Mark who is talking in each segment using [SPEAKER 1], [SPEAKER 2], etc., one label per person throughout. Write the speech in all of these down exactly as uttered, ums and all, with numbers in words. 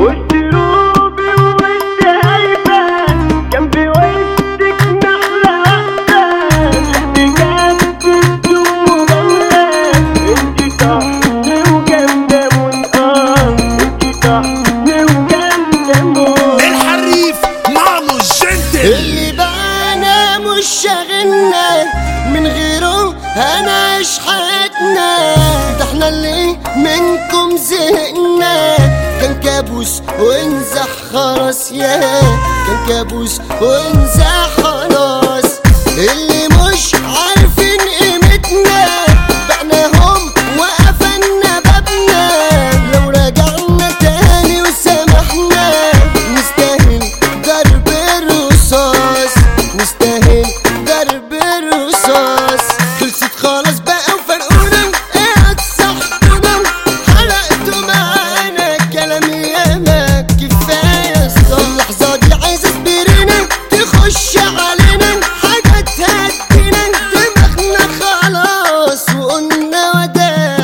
[SPEAKER 1] وسط روبي وانت هايبة جنبي وسطك نحلة واحدة بجد بدون مجاملة انتي طحن وجامدة موت اه انتي طحن وجامدة موت
[SPEAKER 2] الحريف مامو الجنتل
[SPEAKER 3] اللي بقانا مش شاغلنا من غيره هنعيش حياتنا ده احنا اللي منكم زهقنا كان كابوس وانزح خلاص يا كان كابوس وانزح خلاص اللي مش عارفين قيمتنا بعناهم وقفلنا بابنا لو رجعنا تاني وسامحنا نستاهل ضرب الرصاص نستاهل ضرب الرصاص خلصت خلاص بقى وفرقونا ايه صاحبنا حرقتوا معانا كلام ياما كفايه صح اللحظه دي عايزه سبيرنا تخش علينا حاجه تهدينا دماغنا خلاص وقلنا وداع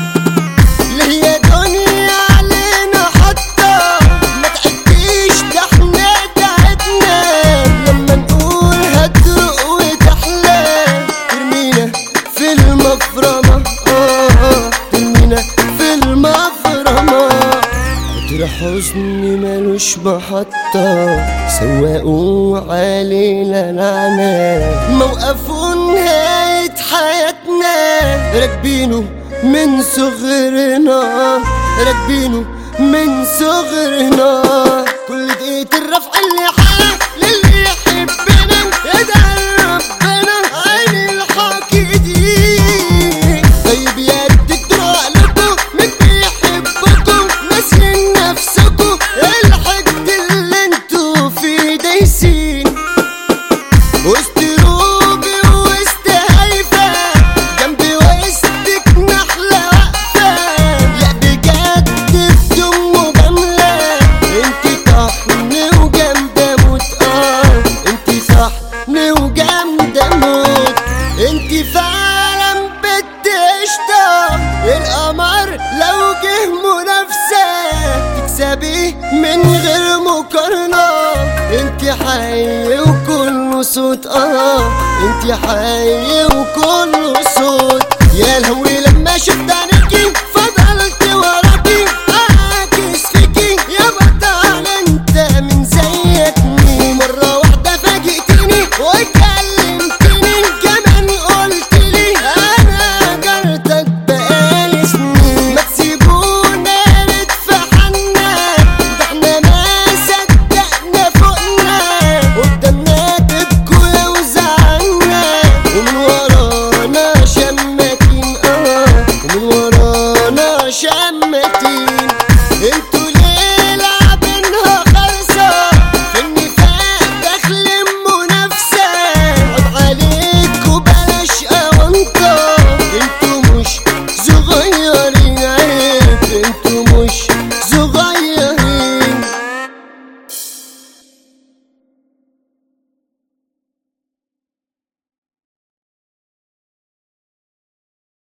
[SPEAKER 3] ليه يا دنيا علينا حتى ما تعديش ده احنا تعبنا لما نقول هتروق وتحلى ترمينا في المفرمة اه ترمينا في المفرمة قطر حزني مالوش محطة سواقوا علينا لعنة موقفوا نهاية حياتنا راكبينه من صغرنا راكبينه من صغرنا كل دقيقة الرفع اللي حالة للي يحبنا يدعي ربنا عين الحكي دي طيب يا ريت تروح لكم من بيحبكم ناسين نفسكم الحقد اللي انتوا فيه دايسين وسط روبي وسط هايفة جنبي وسطك نحلة واقفة لا بجد بدون مجاملة انتي طحن وجامدة موت اه انتي صحن وجامدة موت انتي فعلا بنت قشطة القمر لو جه منافسة تكسبي من غير مقارنة انتي حي وكله صوت اه انتي حي وكله صوت يا الهوي لما شفتني